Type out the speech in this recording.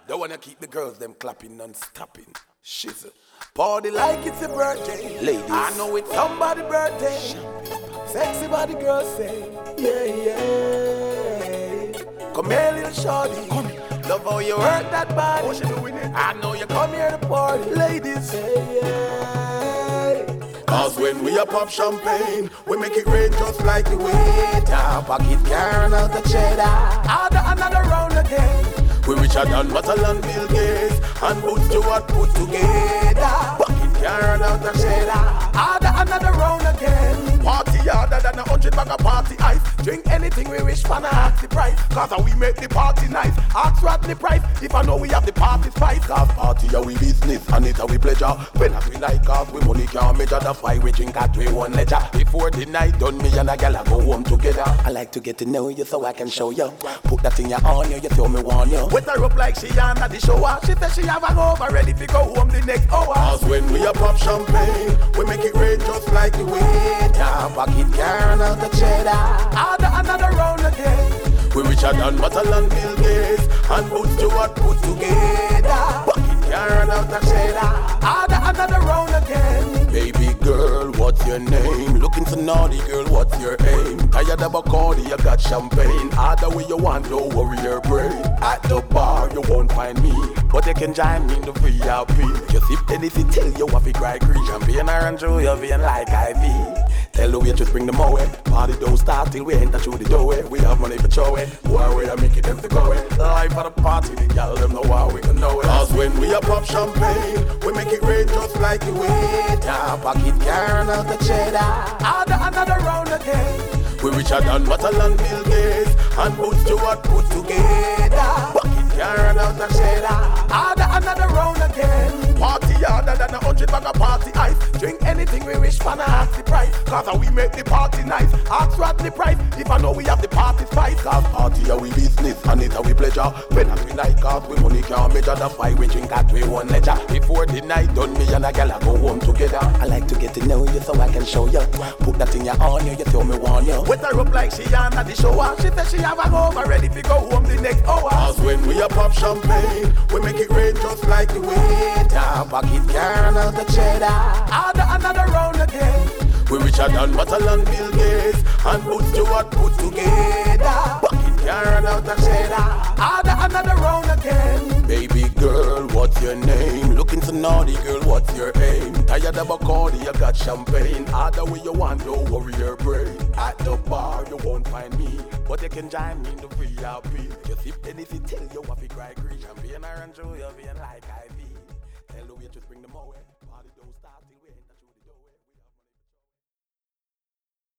Don't wanna keep the girls them clapping non-stopping. Shizzle. Party like it's a birthday. Ladies, I know it's somebody's birthday. Sexy body girl say, yeah, yeah. Come here, little shorty. Come here. Love how you work that body. What you doing it? I know you come here to party. Ladies say, yeah. Cause when we a pop champagne, we make it rain just like the waiter. Pocket carrying out the cheddar. Order another round again. We richer than Matalan Bill Gates and Boots Stewart put together. Pocket carrying out the cheddar. Order another round again. Party harder than 100 bag of party ice. Drink anything we wish for, not the price. Cause we make the party nice. Ask what the price if I know we have the party spice. Cause party are we business and it's our pleasure. When as we like cause we money can't measure. That's why we drink at we one ledger. Before the night done, me and a gal go home together. I like to get to know you so I can show you. Put that in your on you, you tell me want you. Wet her up like she on at the shower. She said she have a over ready to go home the next hour. Cause when we a pop champagne, we make it rain just like the waiter. Pocket carrying out the cheddar. Order another round again. We richer than Matalan Bill Gates and Boots Stewart put together. Pocket carrying out the cheddar. Order another round again. Baby girl, what's your name? Looking so naughty, girl, what's your aim? Tired of Bacardi, you got champagne. Other way you want, don't worry your brain. At the bar, you won't find me, but you can join me in the VIP. Just if anything tell you what we cry, green champagne or enjoy your vein like IV. Tell the waitress bring them away. Party don't start till we enter through the doorway. We have money for show it. Why we are making them to go it. Life for the party, the girl them know how we can know it. Cause when we a pop champagne, we make it rain just like the waiter. Pocket carrying out the cheddar. Order another round again. We richer than Matalan Bill Gates and Boots Stewart put together. Pocket carrying out the cheddar. Order another round again. Party harder than 100 bag of party ice. Drink anything we wish for, not ask the price. Cause we make the party nice. Ask what the price if I know we have the party spice. Cause party are we business and it's our pleasure. When as we like cause we money can't measure. That's why we drink at we one ledger. Before the night done, me and a gal go home together. I like to get to know you so I can show you. Put that in your on you, you tell me want you. Wet her up like she on at the shower. She said she have a over ready to go home the next hour. Cause when we a pop champagne, we make it rain just like the waiter. Pocket carrying out the cheddar. Order another round again. We richer than Matalan Bill Gates and Boots Stewart put together. Pocket carrying out the cheddar. Order another round again. Baby girl, what's your name? Looking so naughty, girl, what's your aim? Tired of Bacardi, you got champagne. Other way you want, don't worry your brain. At the bar, you won't find me, but you can join me in the VIP. Just if anything tell you what we cry, green champagne or enjoy your vein like IV. Tell the waitress bring them away.